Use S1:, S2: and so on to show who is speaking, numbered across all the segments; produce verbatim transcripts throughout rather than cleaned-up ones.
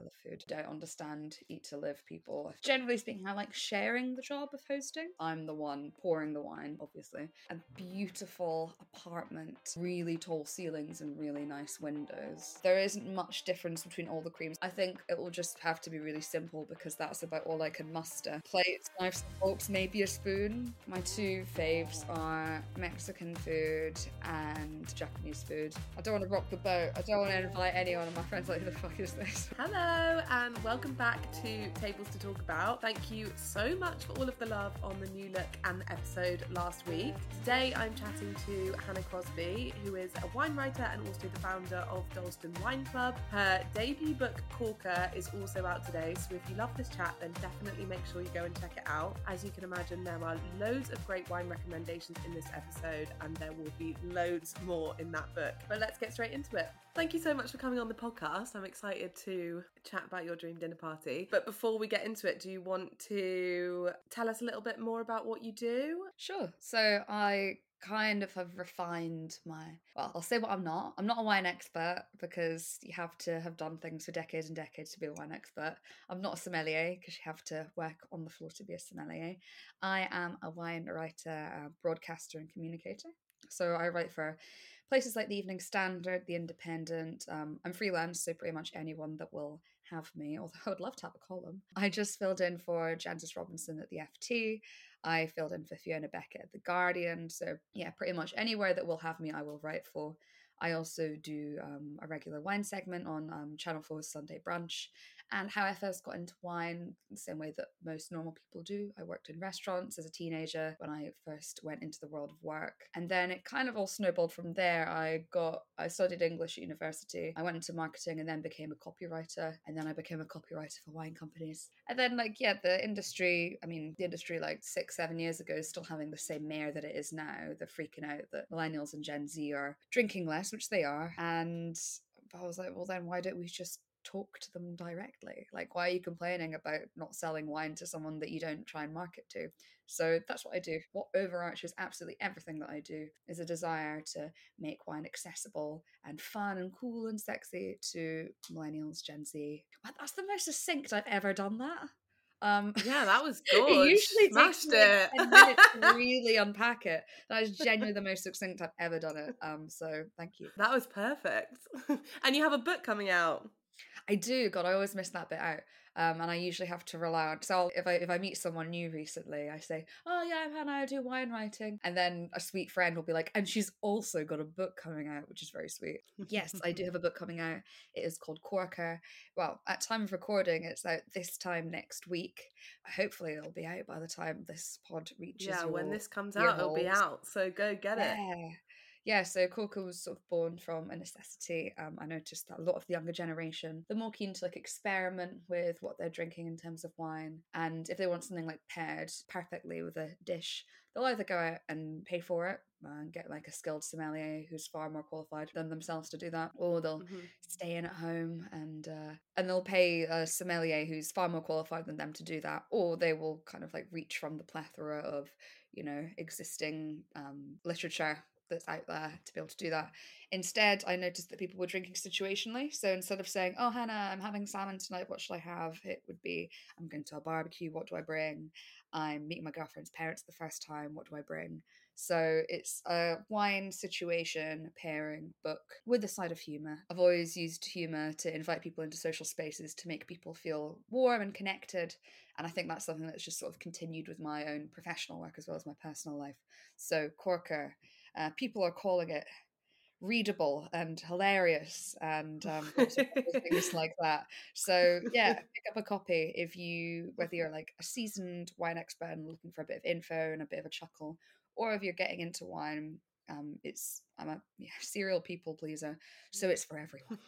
S1: the food. Don't understand eat to live people. Generally speaking, I like sharing the job of hosting. I'm the one pouring the wine, obviously. A beautiful apartment, really tall ceilings and really nice windows. There isn't much difference between all the creams. I think it will just have to be really simple because that's about all I can muster. Plates, knives, and forks, maybe a spoon. My two faves are Mexican food and Japanese food. I don't want to rock the boat. I don't want to invite anyone of my friends like, who the fuck is this?
S2: Hello and welcome back to Tables to Talk About. Thank you so much for all of the love on the new look and the episode last week. Today I'm chatting to Hannah Crosby, who is a wine writer and also the founder of Dalston Wine Club. Her debut book Corker is also out today, so if you love this chat then definitely make sure you go and check it out. As you can imagine, there are loads of great wine recommendations in this episode and there will be loads more in that book. But let's get straight into it. Thank you so much for coming on the podcast. I'm excited to chat about your dream dinner party. But before we get into it, do you want to tell us a little bit more about what you do?
S1: Sure. So I kind of have refined my, well, I'll say what I'm not. I'm not a wine expert because you have to have done things for decades and decades to be a wine expert. I'm not a sommelier because you have to work on the floor to be a sommelier. I am a wine writer, a broadcaster and communicator. So I write for places like the Evening Standard, The Independent. Um, I'm freelance, so pretty much anyone that will have me, although I would love to have a column. I just filled in for Jancis Robinson at the F T. I filled in for Fiona Beckett at The Guardian. So yeah, pretty much anywhere that will have me, I will write for. I also do um, a regular wine segment on um, Channel four's Sunday Brunch. And how I first got into wine, the same way that most normal people do. I worked in restaurants as a teenager when I first went into the world of work. And then it kind of all snowballed from there. I got, I studied English at university. I went into marketing and then became a copywriter. And then I became a copywriter for wine companies. And then like, yeah, the industry, I mean, the industry like six, seven years ago is still having the same mare that it is now. They're freaking out that millennials and Gen Z are drinking less, which they are. And I was like, well, then why don't we just talk to them directly? Like, why are you complaining about not selling wine to someone that you don't try and market to? So that's what I do. What overarches absolutely everything that I do is a desire to make wine accessible and fun and cool and sexy to millennials, Gen Z. That's the most succinct I've ever done that. Um,
S2: Yeah, that was good.
S1: It usually
S2: Smashed
S1: takes me like
S2: it.
S1: ten minutes to really unpack it. That is genuinely the most succinct I've ever done it. Um, so thank you.
S2: That was perfect. And you have a book coming out.
S1: I do. God, I always miss that bit out. Um, and I usually have to rely on. So I'll, if I if I meet someone new recently, I say, "Oh yeah, I'm Hannah. I do wine writing," and then a sweet friend will be like, "And she's also got a book coming out," which is very sweet. Yes, I do have a book coming out. It is called Corker. Well, at time of recording, it's out this time next week. Hopefully, it'll be out by the time this pod reaches.
S2: Yeah,
S1: your
S2: when this comes
S1: ear
S2: out, it'll be
S1: holes.
S2: out. So go get it.
S1: Yeah. Yeah, so Corker was sort of born from a necessity. Um, I noticed that a lot of the younger generation, they're more keen to like experiment with what they're drinking in terms of wine. And if they want something like paired perfectly with a dish, they'll either go out and pay for it and get like a skilled sommelier who's far more qualified than themselves to do that, or they'll
S2: Mm-hmm.
S1: stay in at home and uh, and they'll pay a sommelier who's far more qualified than them to do that, or they will kind of like reach from the plethora of, you know, existing um, literature that's out there to be able to do that. Instead, I noticed that people were drinking situationally. So instead of saying, "Oh, Hannah, I'm having salmon tonight, what should I have?" it would be, "I'm going to a barbecue, what do I bring? I'm meeting my girlfriend's parents the first time, what do I bring?" So it's a wine situation pairing book with a side of humour. I've always used humour to invite people into social spaces to make people feel warm and connected. And I think that's something that's just sort of continued with my own professional work as well as my personal life. So Corker, uh, people are calling it readable and hilarious and um, lots of other things like that. So yeah, pick up a copy if you, whether you're like a seasoned wine expert and looking for a bit of info and a bit of a chuckle, or if you're getting into wine. Um, it's I'm a yeah, serial people pleaser, so it's for everyone.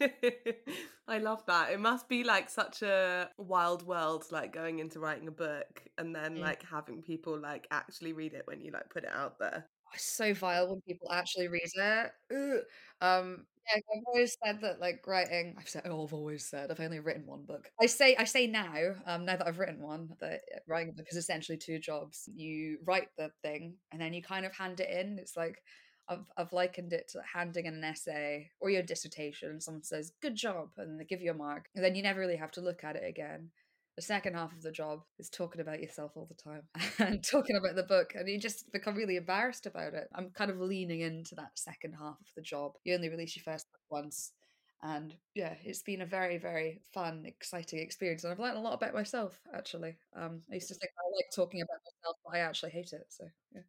S2: I love that. It must be like such a wild world, like going into writing a book and then
S1: Mm.
S2: like having people like actually read it when you like put it out there.
S1: It's so vile when people actually read it. Ugh. Um, yeah, I've always said that like writing. I've said, oh, I've always said I've only written one book. I say, I say now, um, now that I've written one, that writing a book is essentially two jobs. You write the thing and then you kind of hand it in. It's like I've, I've likened it to handing in an essay or your dissertation, and someone says, good job, and they give you a mark. And then you never really have to look at it again. The second half of the job is talking about yourself all the time and talking about the book, and you just become really embarrassed about it. I'm kind of leaning into that second half of the job. You only release your first book once. And yeah, it's been a very, very fun, exciting experience. And I've learned a lot about myself, actually. Um, I used to think I like talking about myself, but I actually hate it. So yeah.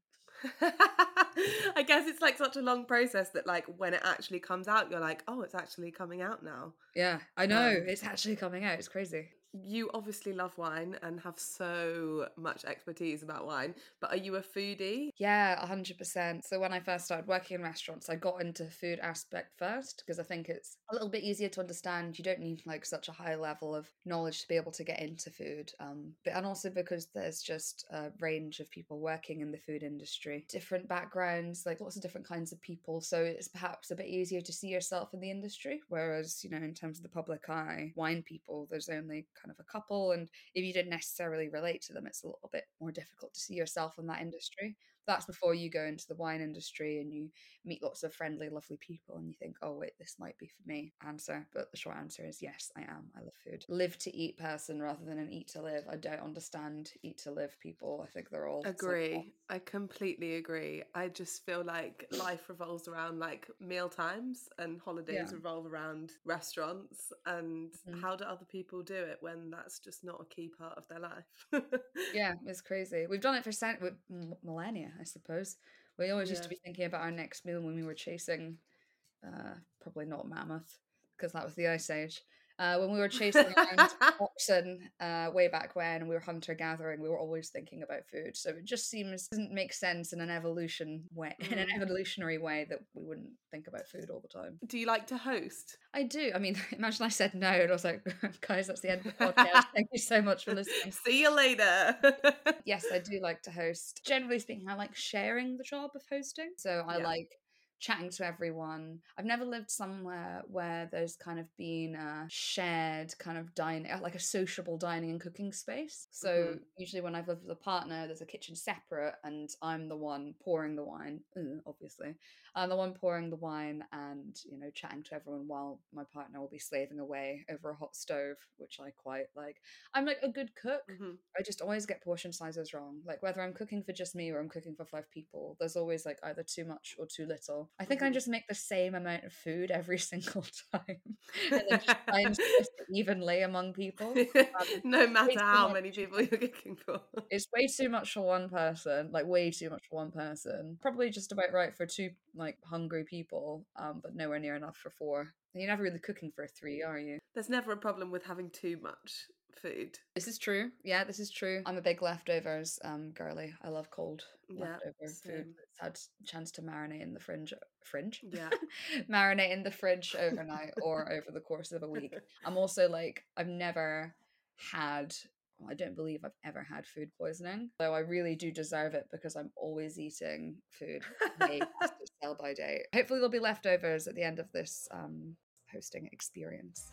S2: I guess it's like such a long process that like when it actually comes out, you're like, oh, it's actually coming out now.
S1: Yeah, I know.
S2: Um,
S1: It's actually coming out. It's crazy.
S2: You obviously love wine and have so much expertise about wine, but are you a foodie?
S1: Yeah, one hundred percent. So when I first started working in restaurants, I got into food aspect first because I think it's a little bit easier to understand. You don't need like such a high level of knowledge to be able to get into food. Um, but and also because there's just a range of people working in the food industry, different backgrounds, like lots of different kinds of people. So it's perhaps a bit easier to see yourself in the industry. Whereas, you know, in terms of the public eye, wine people, there's only kind of a couple, and if you don't necessarily relate to them, it's a little bit more difficult to see yourself in that industry. That's before you go into the wine industry and you meet lots of friendly, lovely people and you think, oh, wait, this might be for me. Answer. But the short answer is yes, I am. I love food. Live to eat person rather than an eat to live. I don't understand eat to live people. I think they're all
S2: Agree. I completely agree. I just feel like life revolves around like meal times and holidays
S1: Yeah.
S2: revolve around restaurants. And
S1: Mhm.
S2: how do other people do it when that's just not a key part of their life?
S1: Yeah, it's crazy. We've done it for cent- with m- millennia, I suppose. We always used
S2: Yeah.
S1: to be thinking about our next meal when we were chasing, uh, probably not mammoth, because that was the Ice Age. Uh, when we were chasing around oxen uh, way back when, and we were hunter gathering, we were always thinking about food. So it just seems doesn't make sense in an evolution way, in an
S2: Mm.
S1: evolutionary way, that we wouldn't think about food all the time.
S2: Do you like to host?
S1: I do. I mean, imagine I said no, and I was like, guys, that's the end of the podcast. Thank you so much for listening.
S2: See you later.
S1: Yes, I do like to host. Generally speaking, I like sharing the job of hosting. So I
S2: Yeah.
S1: like chatting to everyone. I've never lived somewhere where there's kind of been a shared kind of dining, like a sociable dining and cooking space. So
S2: Mhm.
S1: usually when I've lived with a partner, there's a kitchen separate and I'm the one pouring the wine, uh, obviously. I'm the one pouring the wine and, you know, chatting to everyone while my partner will be slaving away over a hot stove, which I quite like. I'm like a good cook.
S2: Mhm.
S1: I just always get portion sizes wrong. Like whether I'm cooking for just me or I'm cooking for five people, there's always like either too much or too little. I think I
S2: Mhm.
S1: just make the same amount of food every single time and then just try and split it evenly among people. Um,
S2: No
S1: way
S2: matter
S1: too
S2: how
S1: much.
S2: many people you're cooking for.
S1: It's way too much for one person, like way too much for one person. Probably just about right for two like hungry people, um, but nowhere near enough for four. And you're never really cooking for three, are you?
S2: There's never a problem with having too much food.
S1: This is true. Yeah, this is true. I'm a big leftovers um girly. I love cold
S2: Yeah,
S1: leftover food
S2: same.
S1: that's had a chance to marinate in the fringe fringe?
S2: Yeah.
S1: Marinate in the fridge overnight or over the course of a week. I'm also like I've never had well, I don't believe I've ever had food poisoning. Though I really do deserve it because I'm always eating food way past its sell by date. Hopefully there'll be leftovers at the end of this um hosting experience.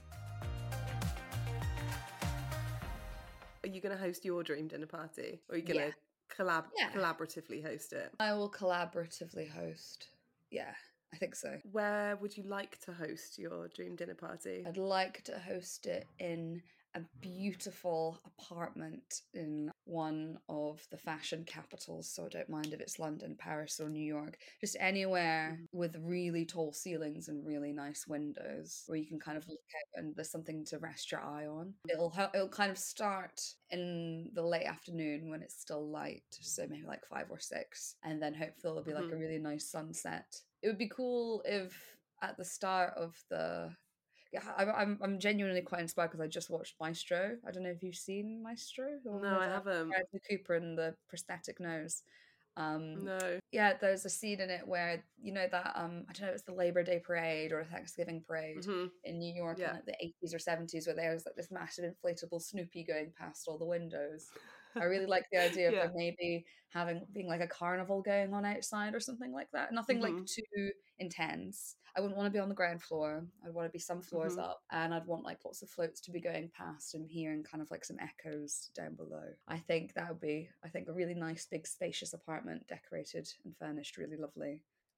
S2: Are you going to host your dream dinner party? Or are you going
S1: Yeah.
S2: to collab-
S1: Yeah.
S2: collaboratively host it?
S1: I will collaboratively host. Yeah, I think so.
S2: Where would you like to host your dream dinner party?
S1: I'd like to host it in a beautiful apartment in one of the fashion capitals. So I don't mind if it's London, Paris, or New York. Just anywhere
S2: Mhm.
S1: with really tall ceilings and really nice windows where you can kind of look out and there's something to rest your eye on. It'll help. It'll kind of start in the late afternoon when it's still light, so maybe like five or six, and then hopefully there'll be like a
S2: Mhm.
S1: really nice sunset. It would be cool if at the start of the yeah, I, I'm I'm genuinely quite inspired because I just watched Maestro. I don't know if you've seen Maestro, the one
S2: No,
S1: with
S2: I
S1: uh,
S2: haven't.
S1: Bradley Cooper and the prosthetic nose. Um,
S2: No.
S1: yeah, there's a scene in it where you know that um, I don't know, it's the Labor Day parade or a Thanksgiving parade
S2: Mhm.
S1: in New York in
S2: Yeah.
S1: like the eighties or seventies, where there's like this massive inflatable Snoopy going past all the windows. I really like the idea of
S2: Yeah.
S1: there maybe having being like a carnival going on outside or something like that. Nothing like
S2: Mhm.
S1: too intense. I wouldn't want to be on the ground floor. I'd want to be some floors
S2: Mhm.
S1: up, and I'd want like lots of floats to be going past and hearing kind of like some echoes down below. I think that would be, I think, a really nice, big, spacious apartment, decorated and furnished really lovely,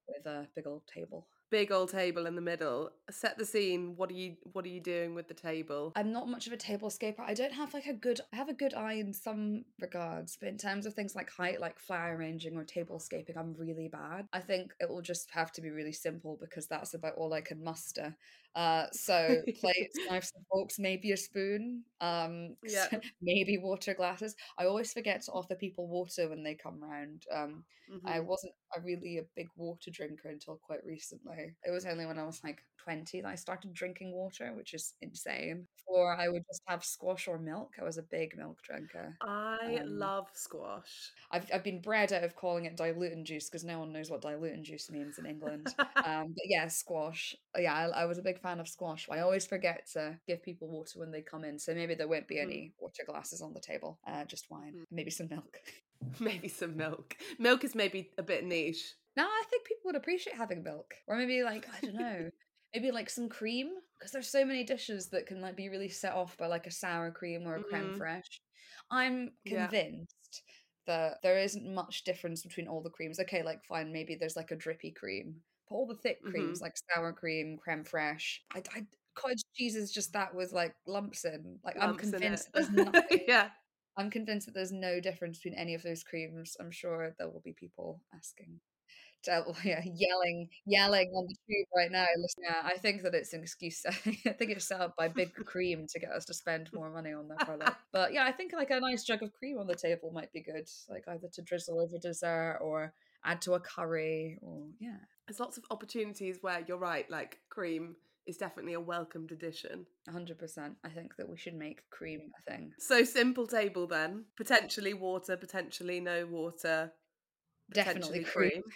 S1: with a big old table.
S2: Big old table in the middle. Set the scene. What are you what are you doing with the table?
S1: I'm not much of a tablescaper. I don't have like a good I have a good eye in some regards, but in terms of things like height, like flower arranging or tablescaping, I'm really bad. I think it will just have to be really simple because that's about all I can muster. Uh, so plates, knives and forks, maybe a spoon, um,
S2: Yeah.
S1: maybe water glasses. I always forget to offer people water when they come round. Um, I
S2: Mm-hmm.
S1: wasn't a really a big water drinker until quite recently. It was only when I was like twenty that I started drinking water, which is insane. Before I would just have squash or milk. I was a big milk drinker.
S2: I
S1: Um,
S2: love squash.
S1: I've I've been bred out of calling it diluting juice because no one knows what diluting juice means in England. Um, but yeah, squash. Yeah, I, I was a big fan of squash. I always forget to give people water when they come in, so maybe there won't be
S2: Mhm,
S1: any water glasses on the table. Uh, just wine,
S2: mhm.
S1: maybe some milk.
S2: Maybe some milk. Milk is maybe a bit niche.
S1: No, I think people would appreciate having milk. Or maybe like, I don't know, maybe like some cream. Because there's so many dishes that can like be really set off by like a sour cream or a creme
S2: Mm,
S1: fraiche. I'm
S2: yeah.
S1: convinced that there isn't much difference between all the creams. Okay, like fine, maybe there's like a drippy cream. But all the thick
S2: Hmm.
S1: creams like sour cream, creme fraiche, I, I cottage cheese is just that with like lumps in. Like I'm
S2: Lumps in it.
S1: convinced there's nothing.
S2: Yeah.
S1: I'm convinced that there's no difference between any of those creams. I'm sure there will be people asking. So, yeah, yelling, yelling on the tube right now. Listen, yeah, I think that it's an excuse. I think it's set up by Big Cream to get us to spend more money on their product. But yeah, I think like a nice jug of cream on the table might be good, like either to drizzle over dessert or add to a curry, or yeah,
S2: There's lots of opportunities where you're right, like cream is definitely a welcomed addition.
S1: one hundred percent. I think that we should make cream a thing.
S2: So simple table then. Potentially water, potentially no water,
S1: Definitely
S2: potentially
S1: cream.
S2: cream.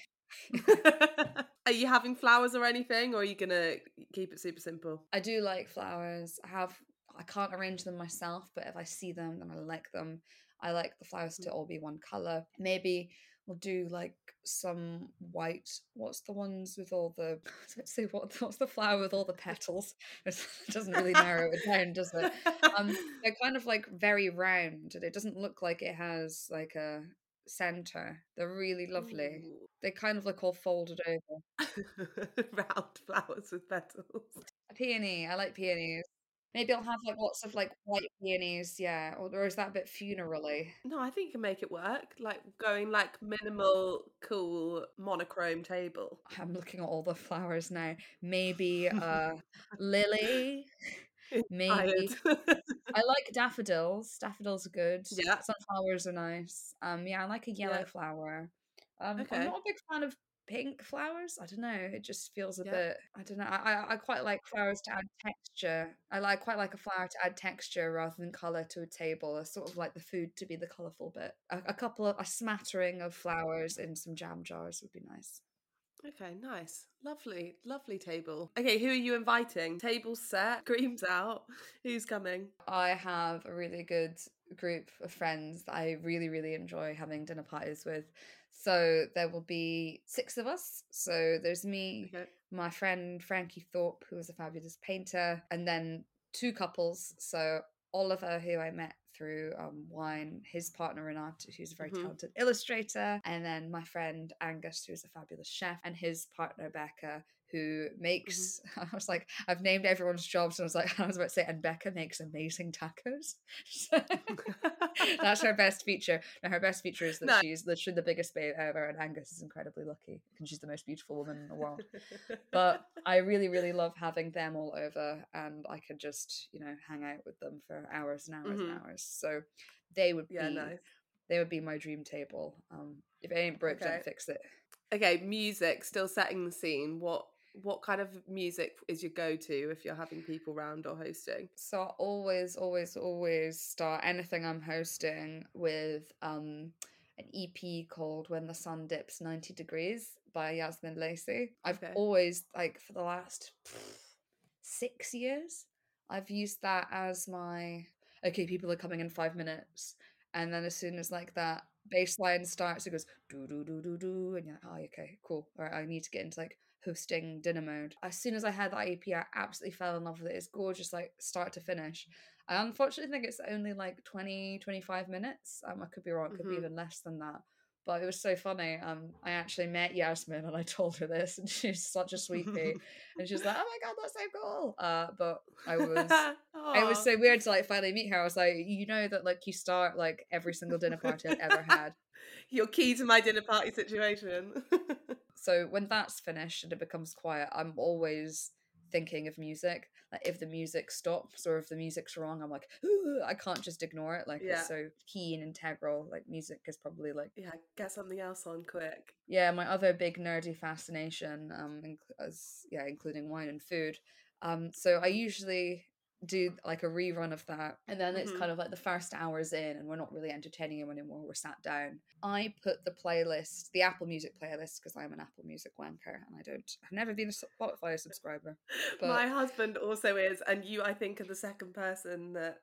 S2: Are you having flowers or anything, or are you gonna keep it super simple?
S1: I do like flowers. I have I can't arrange them myself, but if I see them, then I like them. I like the flowers to all be one color. Maybe we'll do like some white. What's the ones with all the? Let's say what? What's the flower with all the petals? It doesn't really narrow it down, does it? Um, they're kind of like very round, and it doesn't look like it has like a center. They're really lovely.
S2: Ooh.
S1: They kind of look all folded over.
S2: Round flowers with petals.
S1: A peony. I like peonies. Maybe I'll have, like, lots of, like, white peonies, yeah, or or is that a bit funeral-y?
S2: No, I think you can make it work. Like going like minimal, cool, monochrome table.
S1: I'm looking at all the flowers now. Maybe a lily,
S2: Inspired.
S1: maybe I like daffodils. Daffodils are good.
S2: Yeah,
S1: Sunflowers are nice. Um, yeah, I like a
S2: yeah.
S1: yellow flower. Um, I'm
S2: Okay.
S1: not a big fan of pink flowers. I don't know. It just feels a
S2: Yeah.
S1: bit. I don't know. I I, I quite like flowers to add texture. I like quite like a flower to add texture rather than color to a table. I sort of like the food to be the colorful bit. A, a couple of a smattering of flowers in some jam jars would be nice.
S2: Okay, nice. Lovely, lovely table. Okay, who are you inviting? Table set, creams out. Who's coming?
S1: I have a really good group of friends that I really, really enjoy having dinner parties with. So there will be six of us. So there's me,
S2: Okay.
S1: my friend Frankie Thorpe, who is a fabulous painter, and then two couples. So Oliver, who I met through um, wine, his partner Renat, who's a very
S2: Hmm.
S1: talented illustrator, and then my friend Angus, who's a fabulous chef, and his partner Becca, who
S2: Hmm.
S1: makes I was like, I've named everyone's jobs, and I was like, I was about to say, and Becca makes amazing tacos. So that's her best feature. Now her best feature is that
S2: No.
S1: she's literally the biggest babe ever, and Angus is incredibly lucky because she's the most beautiful woman in the world. But I really, really love having them all over, and I could just, you know, hang out with them for hours and hours and
S2: Hmm.
S1: hours. So they would
S2: Yeah,
S1: be
S2: nice.
S1: they would be my dream table. Um, if it ain't broke,
S2: Okay.
S1: don't fix it.
S2: Okay, music, still setting the scene. What what kind of music is your go-to if you're having people round or hosting?
S1: So I always, always, always start anything I'm hosting with um an E P called When the Sun Dips ninety Degrees by Yasmin Lacey. I've
S2: Okay.
S1: always, like, for the last pff, six years, I've used that as my, okay, people are coming in five minutes. And then as soon as like that bass line starts, it goes do do do do do, and you're like, oh, okay, cool. All right, I need to get into like hosting dinner mode. As soon as I had that E P, I absolutely fell in love with it. It's gorgeous, like start to finish. I unfortunately think it's only like twenty, twenty-five minutes. Um, I could be wrong, it could be
S2: Hmm.
S1: even less than that. But it was so funny. Um, I actually met Yasmin and I told her this, and she's such a sweetie, and she's like, "Oh my god, that's so cool!" Uh, but I was. It was
S2: Aw.
S1: so weird to like finally meet her. I was like, you know that like you start like every single dinner party I've ever had.
S2: Your key to my dinner party situation.
S1: So when that's finished and it becomes quiet, I'm always thinking of music. Like if the music stops or if the music's wrong, I'm like, "Ooh," I can't just ignore it. Like
S2: Yeah.
S1: it's so key and integral. Like music is probably like
S2: Yeah, get something else on quick.
S1: yeah, my other big nerdy fascination, um, inc- as yeah, including wine and food. Um, so I usually do like a rerun of that, and then it's
S2: Mm-hmm.
S1: kind of like the first hours in, and we're not really entertaining him anymore. We're sat down. I put the playlist, the Apple Music playlist, because I'm an Apple Music wanker, and I don't. I've never been a Spotify subscriber,
S2: My
S1: but
S2: husband also is, and you, I think, are the second person that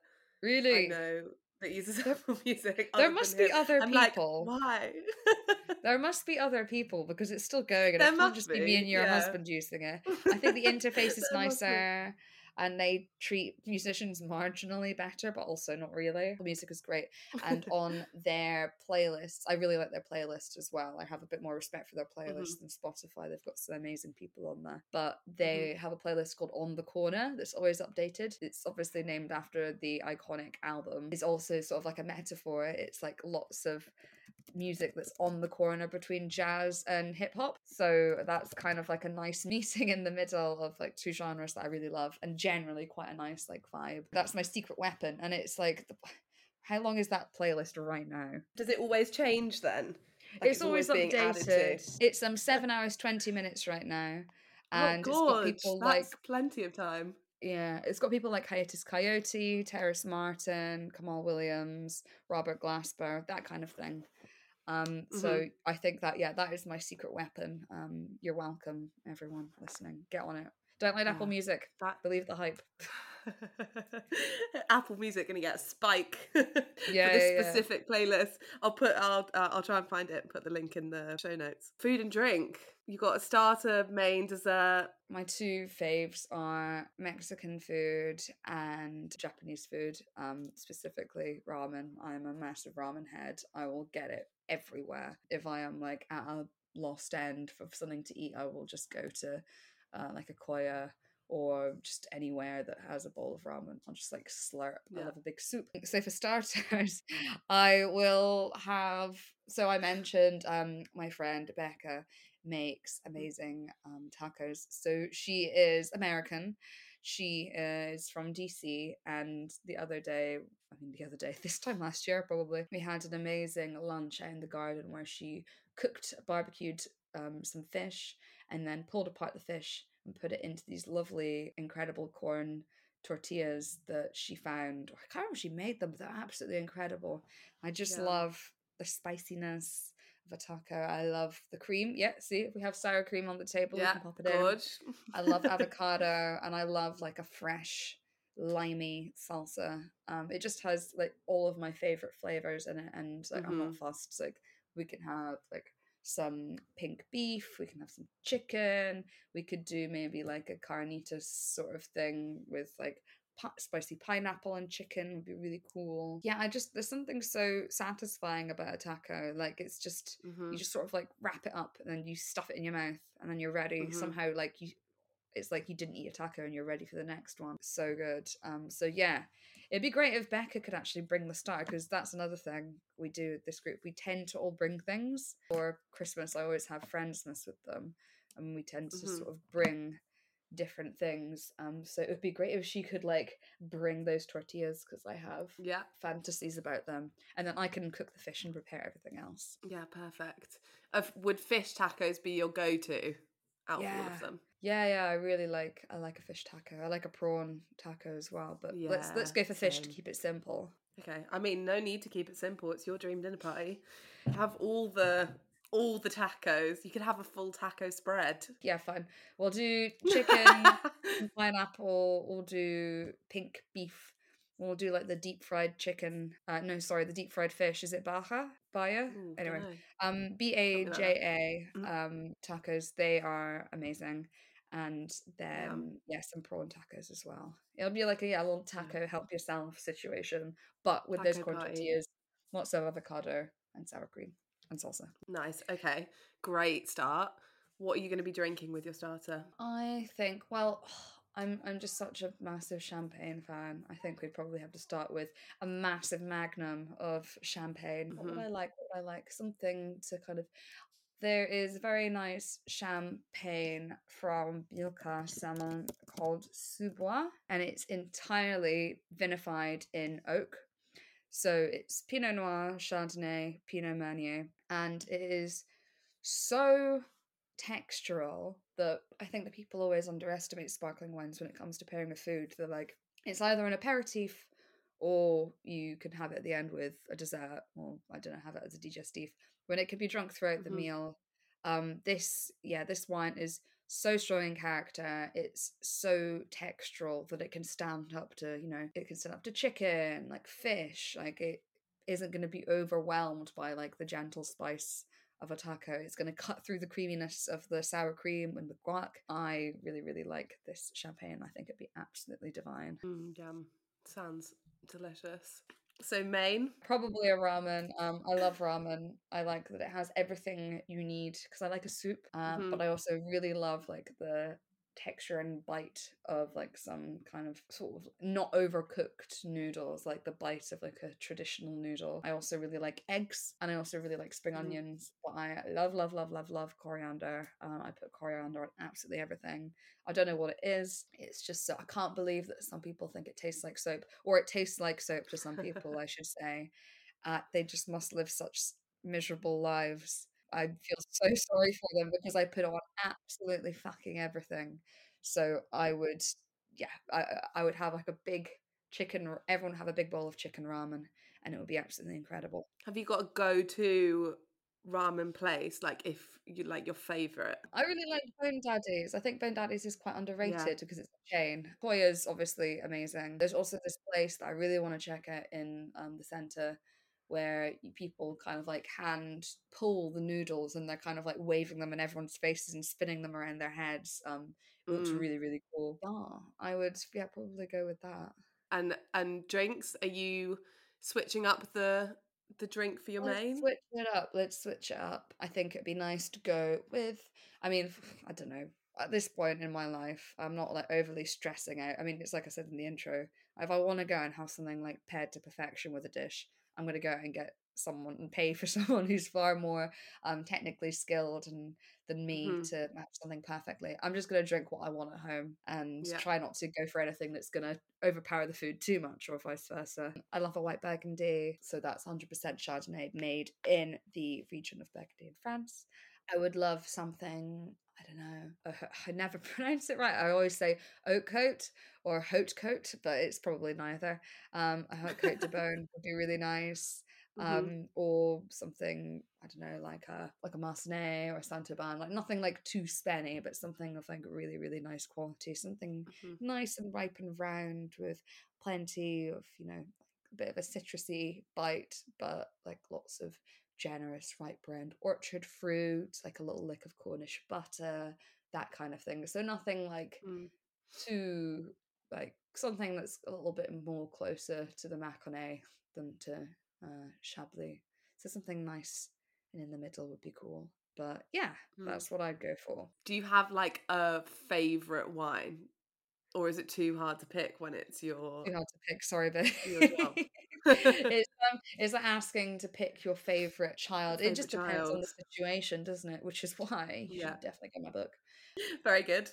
S2: I
S1: really,
S2: know that uses
S1: there
S2: Apple Music
S1: there
S2: other than
S1: must be
S2: him.
S1: other
S2: I'm like,
S1: people.
S2: why?
S1: There must be other people because it's still going and
S2: There
S1: it can't
S2: must
S1: just be me
S2: be,
S1: and your
S2: yeah.
S1: husband using it. I think the interface is
S2: There must be.
S1: nicer and they treat musicians marginally better, but also not really. The music is great. And on their playlists, I really like their playlist as well. I have a bit more respect for their
S2: Mhm,
S1: playlist than Spotify. They've got some amazing people on there. But
S2: mhm.
S1: they have a playlist called On the Corner that's always updated. It's obviously named after the iconic album. It's also sort of like a metaphor. It's like lots of music that's on the corner between jazz and hip hop. So that's kind of like a nice meeting in the middle of like two genres that I really love and generally quite a nice like vibe. That's my secret weapon. And it's like, the, how long is that playlist right now?
S2: Does it always change then? Like
S1: It's
S2: it's
S1: always
S2: always being added to?
S1: updated. It's um seven hours twenty minutes right now.
S2: Oh,
S1: And it's got
S2: God,
S1: people
S2: that's
S1: like
S2: plenty of time.
S1: yeah, it's got people like Hiatus Coyote, Terrace Martin, Kamal Williams, Robert Glasper, that kind of thing. Um,
S2: Mhm.
S1: so I think that yeah, that is my secret weapon. Um, you're welcome, everyone listening. Get on it. Don't like Apple
S2: Yeah,
S1: Music.
S2: that
S1: Believe the hype.
S2: Apple Music gonna get a spike for
S1: Yeah,
S2: this
S1: yeah, yeah.
S2: specific playlist. I'll put I'll uh, I'll try and find it and put the link in the show notes. Food and drink. You got a starter, main, dessert.
S1: My two faves are Mexican food and Japanese food, um, specifically ramen. I'm a massive ramen head. I will get it everywhere. If I am like at a lost end for something to eat, I will just go to uh, like a Koya or just anywhere that has a bowl of ramen. I'll just like slurp. I
S2: Yeah.
S1: love a big soup. So for starters, I will have. So I mentioned um my friend Becca makes amazing um, tacos. So she is American. She is from D C. And the other day, I mean, the other day, this time last year probably, we had an amazing lunch out in the garden where she cooked, barbecued um, some fish and then pulled apart the fish and put it into these lovely, incredible corn tortillas that she found. I can't remember if she made them, but they're absolutely incredible. I just
S2: Yeah.
S1: love the spiciness of a taco. I love the cream. Yeah, see, if we have sour cream on the table, we
S2: Yeah.
S1: can pop it in.
S2: Good.
S1: I love avocado and I love like a fresh limey salsa. Um, it just has like all of my favorite flavors in it, and like I'm not
S2: Mhm.
S1: fussed. Like we can have like some pink beef, we can have some chicken, we could do maybe like a carnitas sort of thing with like pi- spicy pineapple and chicken would be really cool. Yeah, I just there's something so satisfying about a taco. Like it's just you
S2: Mhm.
S1: just sort of like wrap it up and then you stuff it in your mouth and then you're ready.
S2: Mhm.
S1: Somehow like you it's like you didn't eat a taco and you're ready for the next one. So good. Um so yeah. It'd be great if Becca could actually bring the starter because that's another thing we do with this group. We tend to all bring things. For Christmas I always have Friendsmas with them and we tend to
S2: Mhm.
S1: sort of bring different things. Um, so it would be great if she could like bring those tortillas because I have
S2: Yeah.
S1: fantasies about them, and then I can cook the fish and prepare everything else.
S2: Yeah. Perfect. Of would fish tacos be your go-to out of all
S1: Yeah,
S2: of them?
S1: yeah, yeah. I really like I like a fish taco. I like a prawn taco as well. But let's let's
S2: Yeah.
S1: go for fish to
S2: Same.
S1: keep it simple.
S2: Okay. I mean, no need to keep it simple. It's your dream dinner party. Have all the all the tacos. You could have a full taco spread.
S1: Yeah, fine. We'll do chicken and pineapple. We'll do pink beef. We'll do like the deep fried chicken. Uh, no, sorry, the deep fried fish. Is it Baja? Baya?
S2: Ooh, don't
S1: Anyway,
S2: know.
S1: um, B A
S2: Something like that.
S1: J
S2: Mm,
S1: A um tacos. They are amazing. And
S2: Yum.
S1: then yeah, some prawn tacos as well. It'll be like a yeah, little
S2: Yeah.
S1: taco help yourself situation, but with those
S2: Taco
S1: corn
S2: party.
S1: tortillas, lots of avocado and sour cream. and salsa.
S2: Nice. Okay. Great start. What are you going to be drinking with your starter?
S1: I think, well, I'm I'm just such a massive champagne fan. I think we'd probably have to start with a massive magnum of champagne. What would
S2: Mhm.
S1: I like? What would I like? Something to kind of. There is very nice champagne from Bilka Salmon called Sous-Bois, and it's entirely vinified in oak. So it's Pinot Noir, Chardonnay, Pinot Meunier, and it is so textural that I think that people always underestimate sparkling wines when it comes to pairing with food. They're like, it's either an aperitif or you can have it at the end with a dessert, or I don't know, have it as a digestif. When it can be drunk throughout the
S2: Mhm.
S1: meal. Um, this, yeah, this wine is so strong in character. It's so textural that it can stand up to, you know, it can stand up to chicken, like fish. Like it isn't going to be overwhelmed by like the gentle spice of a taco. It's going to cut through the creaminess of the sour cream and the guac. I really, really like this champagne. I think it'd be absolutely divine.
S2: Mm, yum. Sounds delicious. So main.
S1: Probably a ramen. Um, I love ramen. I like that it has everything you need because I like a soup. Um,
S2: Mhm.
S1: but I also really love like the texture and bite of like some kind of sort of not overcooked noodles, like the bite of like a traditional noodle. I also really like eggs and I also really like spring
S2: Mhm.
S1: onions. But I love, love, love, love, love coriander. Um, I put coriander on absolutely everything. I don't know what it is. It's just so I can't believe that some people think it tastes like soap, or it tastes like soap to some people, I should say. Uh, they just must live such miserable lives. I feel so sorry for them because I put on absolutely fucking everything. So I would, yeah, I I would have like a big chicken. Everyone have a big bowl of chicken ramen, and it would be absolutely incredible.
S2: Have you got a go-to ramen place? Like if you like your favorite?
S1: I really like Bone Daddies. I think Bone Daddies is quite
S2: Yeah.
S1: underrated because it's a chain. Koya's obviously amazing. There's also this place that I really want to check out in um, the centre where you- people kind of like hand pull the noodles and they're kind of like waving them in everyone's faces and spinning them around their heads. Um, it looks
S2: Mm.
S1: really, really cool. Ah, I would, yeah, probably go with that.
S2: And and drinks? Are you switching up the the drink for your
S1: Let's
S2: main?
S1: switch it up. Let's switch it up. I think it'd be nice to go with, I mean, I don't know. At this point in my life, I'm not like overly stressing out. I mean, it's like I said in the intro. If I want to go and have something like paired to perfection with a dish, I'm going to go and get someone and pay for someone who's far more um technically skilled and than me
S2: Mhm.
S1: to match something perfectly. I'm just going to drink what I want at home and
S2: Yeah.
S1: try not to go for anything that's going to overpower the food too much or vice versa. I love a white Burgundy, so that's one hundred percent Chardonnay made in the region of Burgundy in France. I would love something, I don't know, uh, I never pronounce it right. I always say oat coat or haute coat, but it's probably neither. Um, a haute coat de bone would be really nice.
S2: Mhm.
S1: Um, or something, I don't know, like a like a Marcinet or a Saint-Aubin, like nothing like too spenny, but something of like really, really nice quality, something
S2: Mhm.
S1: nice and ripe and round with plenty of, you know, a bit of a citrusy bite, but like lots of generous ripe round orchard fruit, like a little lick of Cornish butter, that kind of thing. So nothing like
S2: Mm.
S1: too like something that's a little bit more closer to the Maconnais than to uh, Chablis. So something nice and in the middle would be cool. But yeah,
S2: Mm.
S1: that's what I'd go for.
S2: Do you have like a favorite wine, or is it too hard to pick when it's your
S1: Too hard to pick, sorry, but
S2: your job?
S1: it's um, it's like asking to pick your favorite child. It just
S2: Favorite
S1: depends on
S2: child?
S1: the situation, doesn't it? Which is why you
S2: Yeah.
S1: should definitely get my book.
S2: Very good.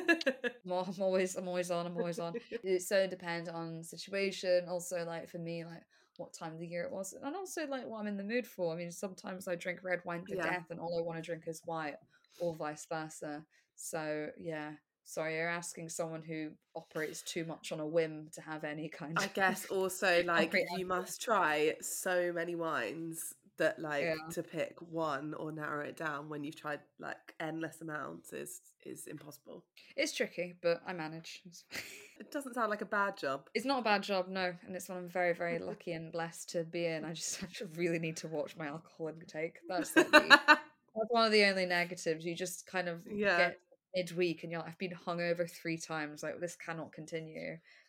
S1: I'm, al- I'm always, I'm always on, I'm always on. It so depends on situation. Also, like for me, like what time of the year it was, and also like what I'm in the mood for. I mean, sometimes I drink red wine to
S2: Yeah.
S1: death, and all I want to drink is white, or vice versa. So yeah, sorry, you're asking someone who operates too much on a whim to have any kind
S2: I
S1: of
S2: guess also like
S1: concrete
S2: you
S1: answer.
S2: must try so many wines that like
S1: Yeah,
S2: to pick one or narrow it down when you've tried like endless amounts is is impossible.
S1: it's tricky, but I manage.
S2: It doesn't sound like a bad job.
S1: It's not a bad job, no, and it's one I'm very, very lucky and blessed to be in. I just, I just really need to watch my alcohol intake. That's like the That's one of the only negatives. You just kind of
S2: Yeah.
S1: get midweek and you're like, I've been hungover three times. Like, this cannot continue.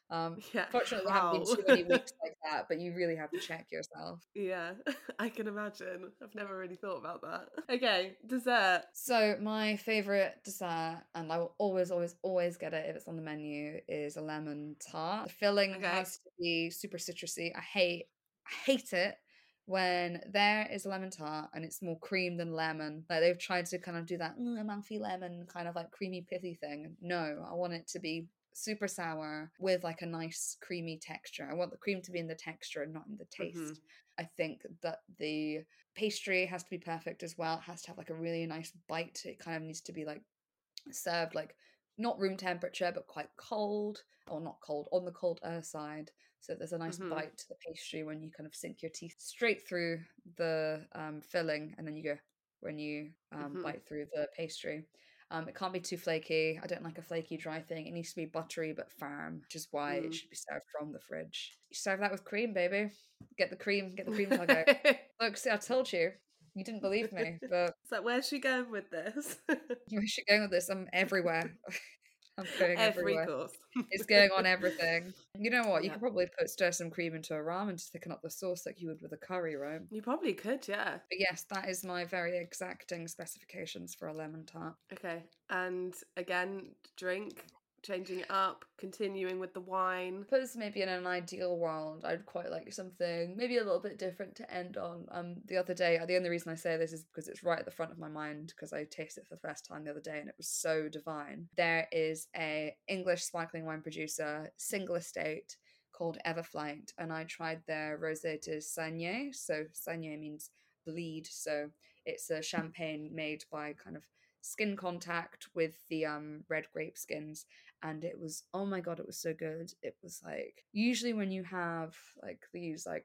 S1: Um,
S2: Yeah.
S1: fortunately, there haven't been
S2: How?
S1: too many weeks like that, but you really have to check yourself.
S2: Yeah, I can imagine. I've never really thought about that. Okay, dessert.
S1: So my favorite dessert, and I will always, always, always get it if it's on the menu, is a lemon tart. The filling
S2: Okay.
S1: has to be super citrusy. I hate, I hate it when there is a lemon tart and it's more cream than lemon. Like they've tried to kind of do that mm, Amalfi lemon kind of like creamy pithy thing. No, I want it to be super sour with like a nice creamy texture. I want the cream to be in the texture and not in the
S2: Mm-hmm.
S1: taste. I think that the pastry has to be perfect as well. It has to have like a really nice bite. It kind of needs to be like served like not room temperature but quite cold, or not cold, on the colder side, so there's a nice
S2: Mm-hmm.
S1: bite to the pastry when you kind of sink your teeth straight through the um, filling, and then you go when you um,
S2: Mm-hmm.
S1: bite through the pastry. Um, it can't be too flaky. I don't like a flaky dry thing. It needs to be buttery but firm, which is why it
S2: Mm.
S1: should be served from the fridge. You serve that with cream, baby. Get the cream, get the cream tug out. Look, see, I told you. You didn't believe me, but
S2: So where's she going with this?
S1: where's she going with this? I'm everywhere. I'm going
S2: Every
S1: everywhere.
S2: course.
S1: It's going on everything. You know what? You
S2: Yeah.
S1: could probably put stir some cream into a ramen to thicken up the sauce like you would with a curry, right?
S2: You probably could, yeah.
S1: But yes, that is my very exacting specifications for a lemon tart.
S2: Okay. And again, drink, changing it up, continuing with the wine.
S1: I suppose maybe in an ideal world, I'd quite like something maybe a little bit different to end on. Um, the other day, the only reason I say this is because it's right at the front of my mind because I tasted it for the first time the other day and it was so divine. There is a English sparkling wine producer, single estate, called Everflight, and I tried their Rosé de Saignée. So Saignée means bleed, so it's a champagne made by kind of skin contact with the um red grape skins, and it was, oh my god, it was so good. It was like, usually when you have like these like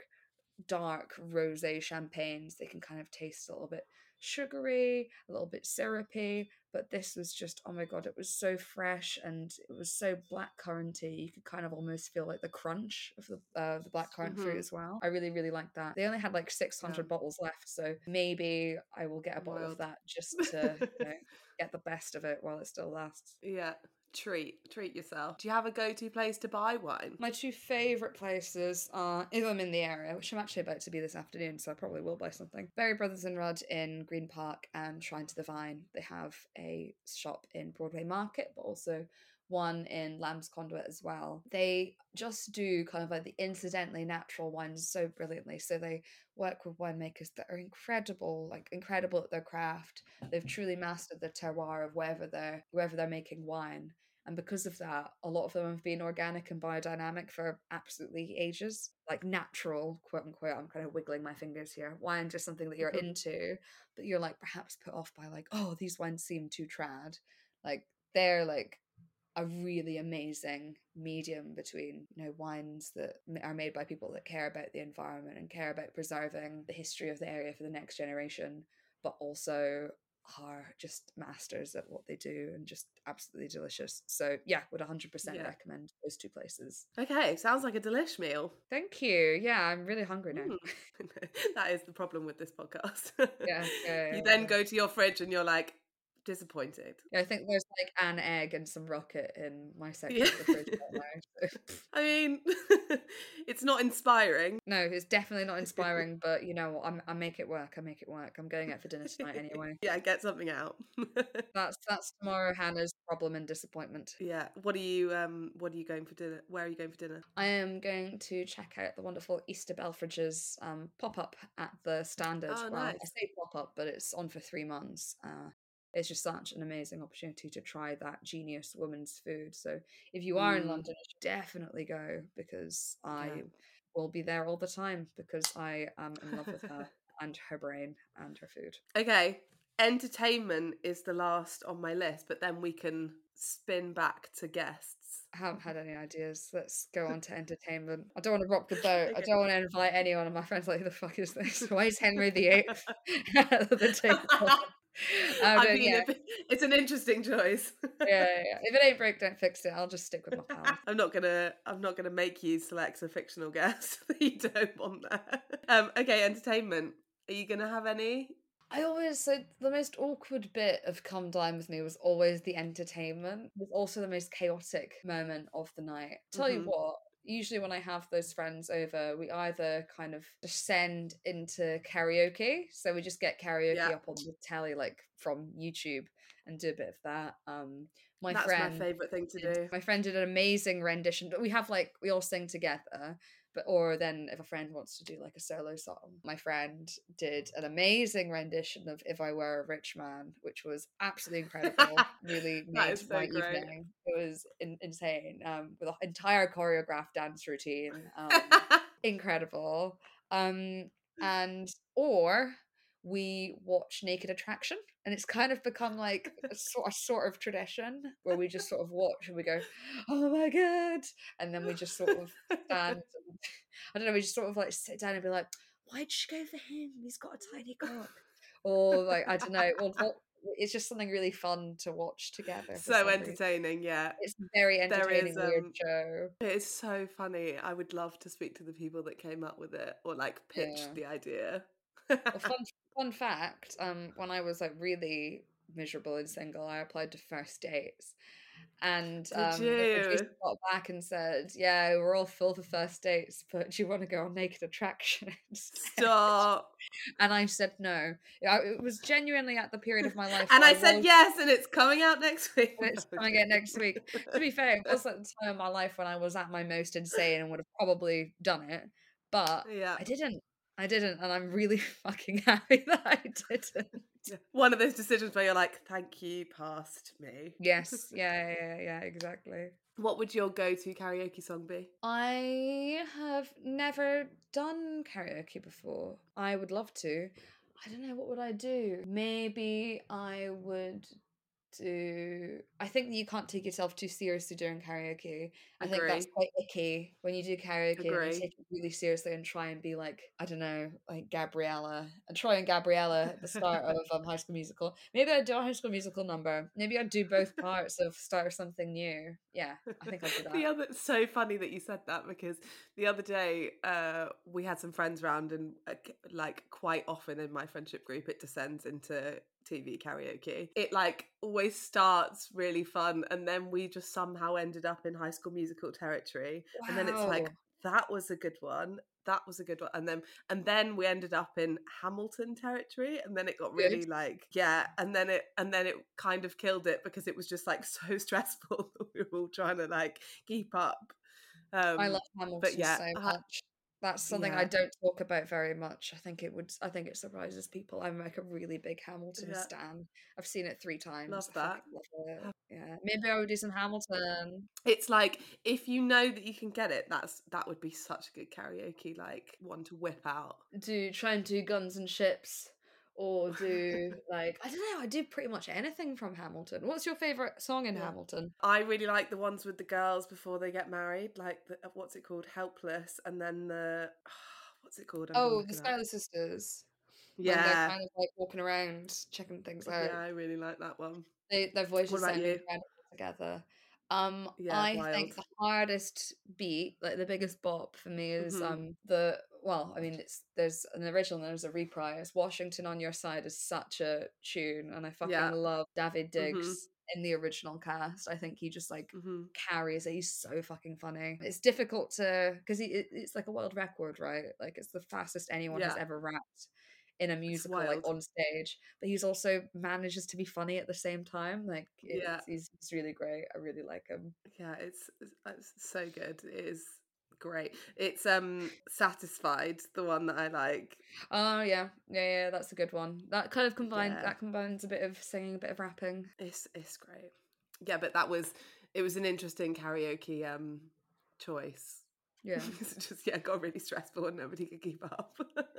S1: dark rosé champagnes, they can kind of taste a little bit sugary, a little bit syrupy, but this was just, oh my god, it was so fresh and it was so blackcurranty. You could kind of almost feel like the crunch of the uh, the blackcurrant fruit
S2: Mhm.
S1: as well. I really really liked that. They only had like six hundred
S2: Yeah.
S1: bottles left, so maybe I will get a bottle of
S2: Wild.
S1: that just to, you know, get the best of it while it still lasts.
S2: Yeah. Treat. Treat yourself. Do you have a go-to place to buy wine?
S1: My two favourite places are, if I'm in the area, which I'm actually about to be this afternoon, so I probably will buy something. Berry Brothers and Rudd in Green Park and Shrine to the Vine. They have a shop in Broadway Market, but also one in Lamb's Conduit as well. They just do kind of like the incidentally natural wines so brilliantly. So they work with winemakers that are incredible, like incredible at their craft. They've truly mastered the terroir of wherever they're wherever they're making wine. And because of that, a lot of them have been organic and biodynamic for absolutely ages. Like natural, quote unquote. I'm kind of wiggling my fingers here. Wine just something that you're into, but you're like perhaps put off by like, oh, these wines seem too trad. Like they're like a really amazing medium between, you know, wines that are made by people that care about the environment and care about preserving the history of the area for the next generation, but also are just masters at what they do and just absolutely delicious. So yeah, would one hundred percent
S2: Yeah.
S1: recommend those two places.
S2: Okay, sounds like a delish meal.
S1: Thank you. Yeah, I'm really hungry now.
S2: Mm. That is the problem with this podcast.
S1: Yeah, yeah,
S2: You
S1: yeah,
S2: then
S1: yeah.
S2: go to your fridge and you're like, disappointed.
S1: Yeah, I think there's like an egg and some rocket in my section
S2: Yeah.
S1: of the fridge right now. So.
S2: I mean, it's not inspiring.
S1: No, it's definitely not inspiring, but you know what? I'm, I make it work. I make it work. I'm going out for dinner tonight anyway.
S2: Yeah, get something out.
S1: That's that's tomorrow Hannah's problem and disappointment.
S2: Yeah. What are you um what are you going for dinner? Where are you going for dinner?
S1: I am going to check out the wonderful Easter Belfridge's um, pop-up at the Standard.
S2: Oh,
S1: Well,
S2: nice.
S1: I say pop-up, but it's on for three months. Uh, it's just such an amazing opportunity to try that genius woman's food. So if you are in
S2: Mm.
S1: London, you should definitely go, because I
S2: Yeah.
S1: will be there all the time because I am in love with her and her brain and her food.
S2: Okay. Entertainment is the last on my list, but then we can spin back to guests.
S1: I haven't had any ideas. Let's go on to entertainment. I don't want to rock the boat. I don't want to invite anyone. And my friend's like, who the fuck is this? Why is Henry the Eighth at the table? Um,
S2: I
S1: but
S2: mean,
S1: yeah,
S2: if it- it's an interesting choice.
S1: yeah, yeah, yeah. If it ain't broke, don't fix it. I'll just stick with my pals.
S2: I'm not gonna. I'm not gonna make you select a fictional guest that you don't want there. Um. Okay. Entertainment. Are you gonna have any?
S1: I always said the most awkward bit of Come Dine With Me was always the entertainment. It was also the most chaotic moment of the night. Tell you
S2: Hmm.
S1: what, usually when I have those friends over, we either kind of descend into karaoke. So we just get
S2: Yeah,
S1: karaoke up on the telly, like from YouTube, and do a bit of that. Um, my
S2: that's my
S1: friend
S2: favourite thing to
S1: did,
S2: do.
S1: my friend did an amazing rendition. We have like we all sing together, but or then if a friend wants to do like a solo song, my friend did an amazing rendition of If I Were a Rich Man, which was absolutely incredible. Really
S2: That
S1: made
S2: is
S1: my
S2: so great.
S1: evening. It was in- insane, um with an entire choreographed dance routine. Um incredible. Um and or we watch Naked Attraction, and it's kind of become like a sort, a sort of tradition where we just sort of watch and we go, oh my god, and then we just sort of stand and, I don't know, we just sort of like sit down and be like, why'd she go for him, he's got a tiny cock, or like I don't know, or what, it's just something really fun to watch together for
S2: So
S1: some reason.
S2: entertaining, yeah.
S1: It's a very
S2: There is
S1: entertaining weird
S2: um
S1: show.
S2: it is so funny. I would love to speak to the people that came up with it or like pitched
S1: Yeah.
S2: the idea.
S1: Well, fun fun fact, um, when I was like really miserable and single, I applied to First Dates, and
S2: Did
S1: um, the producer
S2: you?
S1: got back and said, "Yeah, we're all full for first dates, but do you want to go on Naked Attraction instead?"
S2: Stop.
S1: And I said no. Yeah, it was genuinely at the period of my life
S2: And
S1: where
S2: I
S1: I
S2: said
S1: was.
S2: yes, and it's coming out next week.
S1: And
S2: No,
S1: it's
S2: I'm
S1: coming out next
S2: joking.
S1: week. To be fair, it was at the time of my life when I was at my most insane and would have probably done it, but
S2: Yeah.
S1: I didn't. I didn't, and I'm really fucking happy that I didn't.
S2: Yeah. One of those decisions where you're like, thank you, past me.
S1: Yes, yeah, yeah, yeah, yeah, exactly.
S2: What would your go-to karaoke song be?
S1: I have never done karaoke before. I would love to. I don't know, what would I do? Maybe I would do. I think that you can't take yourself too seriously during karaoke. I think that's
S2: Agree.
S1: quite icky when you do karaoke and you
S2: Agree.
S1: take it really seriously and try and be like, I don't know, like Gabriella and Troy and Gabriella at the start of um, High School Musical. Maybe I'd do a High School Musical number. Maybe I'd do both parts of Start of Something New. Yeah, I think I'll do that.
S2: The other, so funny that you said that, because the other day uh we had some friends round, and uh, k- like quite often in my friendship group it descends into T V karaoke. It like always starts really fun, and then we just somehow ended up in High School Musical territory, and then it's like,
S1: Wow.
S2: that was a good one, that was a good one, and then and then we ended up in Hamilton territory, and then it got
S1: Good.
S2: really like, yeah, and then it and then it kind of killed it, because it was just like so stressful that we were all trying to like keep up.
S1: I
S2: Um,
S1: love
S2: but
S1: Hamilton
S2: yeah,
S1: so
S2: I,
S1: much. That's something I
S2: yeah,
S1: don't talk about very much. I think it would I think it surprises people. I'm like a really big Hamilton
S2: yeah,
S1: stan. I've seen it three times.
S2: love
S1: I
S2: that.
S1: fucking love it. Yeah. Maybe I would do some Hamilton.
S2: It's like, if you know that you can get it, that's that would be such a good karaoke like one to whip out.
S1: Do try and do Guns and Ships, or do like I don't know, I do pretty much anything from Hamilton. What's your favorite song in
S2: Yeah.
S1: Hamilton?
S2: I really like the ones with the girls before they get married, like the, uh, what's it called, Helpless, and then the what's it called? I'm gonna
S1: Oh,
S2: look
S1: the
S2: it up.
S1: Schuyler Sisters, when they're
S2: Yeah,
S1: kind of like walking around checking things out.
S2: yeah, I really like that one.
S1: They, their
S2: What
S1: voices
S2: about
S1: sound
S2: you?
S1: incredible together. Um,
S2: Yeah,
S1: I think
S2: wild.
S1: the hardest beat, like the biggest bop for me, is
S2: Hmm.
S1: um the well, I mean, it's there's an original and there's a reprise. Washington on Your Side is such a tune, and I fucking
S2: Yeah.
S1: love David
S2: Hmm.
S1: Diggs in the original cast. I think he just like
S2: Hmm.
S1: carries it. He's so fucking funny. It's difficult to because he it, it's like a world record, right? Like it's the fastest anyone has
S2: Yeah,
S1: ever rapped in a
S2: it's
S1: musical, like
S2: wild.
S1: on stage, but he's also manages to be funny at the same time. Like
S2: Yeah,
S1: it's he's, he's really great. I really like him.
S2: yeah, it's, it's it's so good. It is great. It's um Satisfied, the one that I like.
S1: Oh yeah, yeah, yeah. That's a good one. That kind of combined.
S2: Yeah,
S1: That combines a bit of singing, a bit of rapping.
S2: it's it's great. Yeah, but that was it was an interesting karaoke um choice.
S1: Yeah.
S2: Because it just, yeah, got really stressful and nobody could keep up.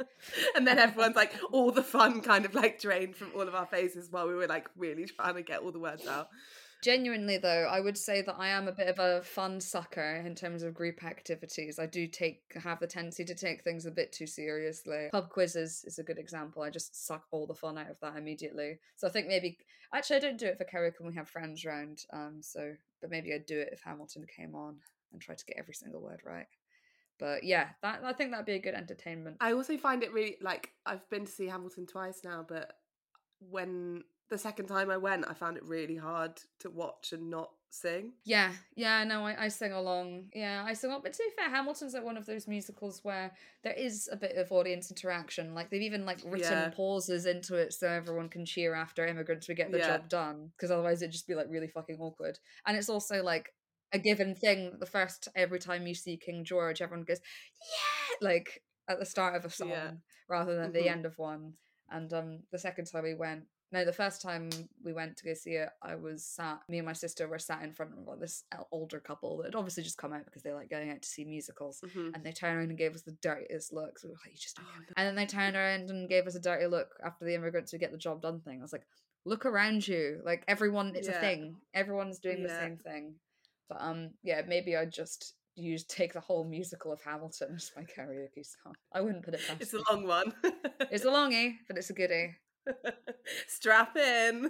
S2: And then everyone's like, all the fun kind of like drained from all of our faces while we were like really trying to get all the words out.
S1: Genuinely though, I would say that I am a bit of a fun sucker in terms of group activities. I do take have the tendency to take things a bit too seriously. Pub quizzes is a good example. I just suck all the fun out of that immediately. So I think maybe actually I don't do it for karaoke when we have friends around. Um, so but maybe I'd do it if Hamilton came on and try to get every single word right. But yeah, that I think that'd be a good entertainment.
S2: I also find it really like, I've been to see Hamilton twice now, but when the second time I went, I found it really hard to watch and not sing.
S1: Yeah, yeah, no, I, I sing along. Yeah, I sing along. But to be fair, Hamilton's like one of those musicals where there is a bit of audience interaction. Like they've even like written
S2: Yeah.
S1: pauses into it so everyone can cheer after immigrants we get the
S2: Yeah.
S1: job done. Because otherwise it'd just be like really fucking awkward. And it's also like a given thing that the first every time you see King George, everyone goes, yeah, like at the start of a song
S2: Yeah.
S1: rather than
S2: Mhm.
S1: the end of one. And um the second time we went, no, the first time we went to go see it, I was sat, me and my sister were sat in front of like, this older couple that had obviously just come out because they like going out to see musicals.
S2: Mhm.
S1: And they turned around and gave us the dirtiest looks. We were like, you just don't
S2: Oh,
S1: get it. And then they turned around and gave us a dirty look after the immigrants who get the job done thing. I was like, look around you. Like everyone, it's
S2: Yeah.
S1: a thing. Everyone's doing the
S2: Yeah.
S1: same thing. But um, yeah, maybe I'd just use take the whole musical of Hamilton as my karaoke song. I wouldn't put it past
S2: It's a
S1: me.
S2: long one.
S1: It's a longie, but it's a goodie.
S2: Strap in.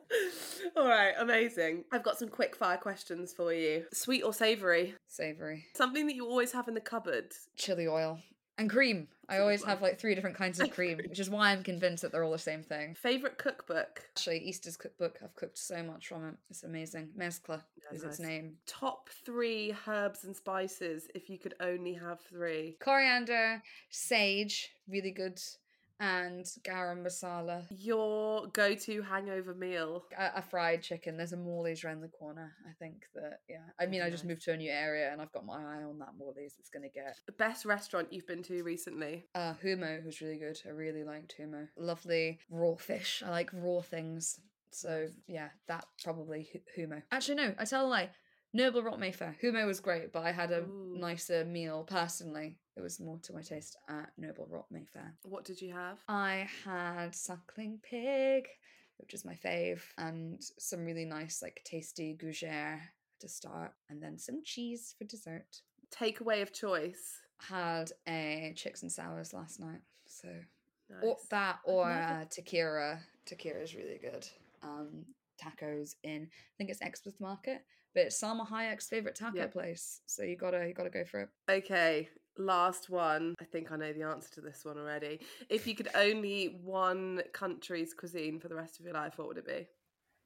S2: All right, amazing. I've got some quick fire questions for you. Sweet or savoury?
S1: Savoury.
S2: Something that you always have in the cupboard.
S1: Chili oil. And cream. I
S2: That's a
S1: always
S2: good
S1: have
S2: one.
S1: like three different kinds of cream, which is why I'm convinced that they're all the same thing.
S2: Favourite cookbook?
S1: Actually, Easter's cookbook, I've cooked so much from it. It's amazing. Mezcla
S2: Yeah,
S1: is
S2: nice.
S1: its name.
S2: Top three herbs and spices if you could only have three.
S1: Coriander, sage, really good, and garam masala.
S2: Your go-to hangover meal?
S1: A, a fried chicken. There's a Morley's around the corner. I think that, yeah. I mean, I just
S2: Nice.
S1: moved to a new area and I've got my eye on that Morley's. It's going to get.
S2: The best restaurant you've been to recently?
S1: Uh, Humo was really good. I really liked Humo. Lovely raw fish. I like raw things. So, yeah, that probably Hu- Humo. Actually, no, I tell a lie. Noble Rot Mayfair. Humo was great, but I had a
S2: Ooh.
S1: nicer meal personally. It was more to my taste at Noble Rot Mayfair.
S2: What did you have?
S1: I had suckling pig, which is my fave, and some really nice, like, tasty gougere to start, and then some cheese for dessert.
S2: Takeaway of choice?
S1: Had a chicks and sours last night, so
S2: Nice.
S1: or that or
S2: never-
S1: uh, tequila. Tequila is really good. Um, tacos in, I think it's Exmouth Market, but it's Salma Hayek's favorite taco
S2: Yep.
S1: place, so you gotta you gotta go for it.
S2: Okay, last one. I think I know the answer to this one already. If you could only eat one country's cuisine for the rest of your life, what would it be?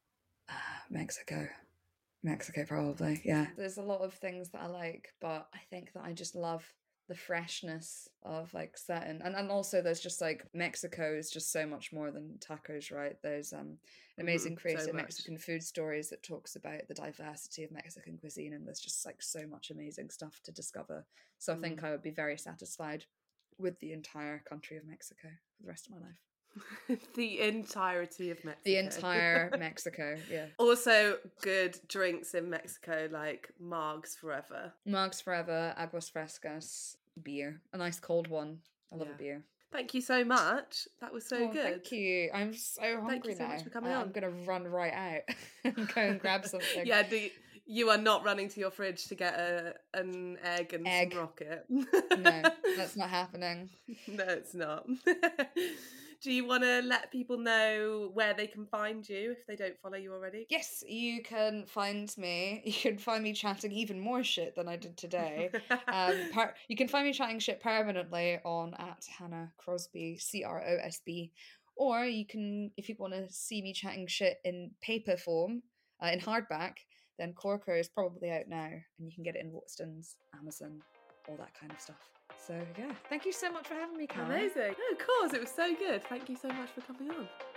S1: Mexico. Mexico, probably, yeah. There's a lot of things that I like, but I think that I just love the freshness of like certain, and, and also there's just like Mexico is just so much more than tacos, right? There's um an amazing
S2: Mhm, so
S1: creator
S2: much.
S1: Mexican Food Stories that talks about the diversity of Mexican cuisine, and there's just like so much amazing stuff to discover. So I think
S2: Mm.
S1: I would be very satisfied with the entire country of Mexico for the rest of my life.
S2: The entirety of Mexico.
S1: The entire Mexico, yeah.
S2: Also, good drinks in Mexico like Margs Forever.
S1: Margs Forever, Aguas Frescas, beer. A nice cold one. I love
S2: Yeah.
S1: a beer.
S2: Thank you so much. That was so
S1: Oh,
S2: good.
S1: thank you. I'm so hungry
S2: Thank you so
S1: now.
S2: much for coming
S1: I-
S2: on.
S1: I'm going to run right out and go and grab something.
S2: Yeah, the, you are not running to your fridge to get a an egg and
S1: Egg.
S2: some rocket.
S1: No, that's not happening.
S2: No, it's not. Do you want to let people know where they can find you if they don't follow you already?
S1: Yes, you can find me. You can find me chatting even more shit than I did today. Um, per- you can find me chatting shit permanently on at Hannah Crosby, C R O S B. Or you can, if you want to see me chatting shit in paper form, uh, in hardback, then Corker is probably out now, and you can get it in Watston's, Amazon, all that kind of stuff. So yeah, thank you so much for having me, Karen.
S2: Amazing. No, of course, it was so good. Thank you so much for coming on.